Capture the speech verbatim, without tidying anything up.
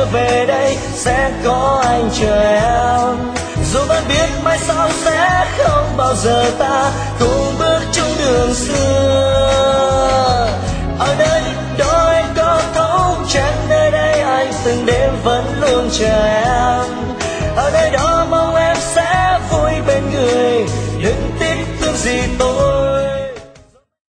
về đây sẽ có anh chờ em. Dù vẫn biết mai sau sẽ không bao giờ ta cùng bước chung đường xưa. Ở đây đôi anh có thấu chẳng nơi đây anh từng đêm vẫn luôn chờ em. Ở đây đó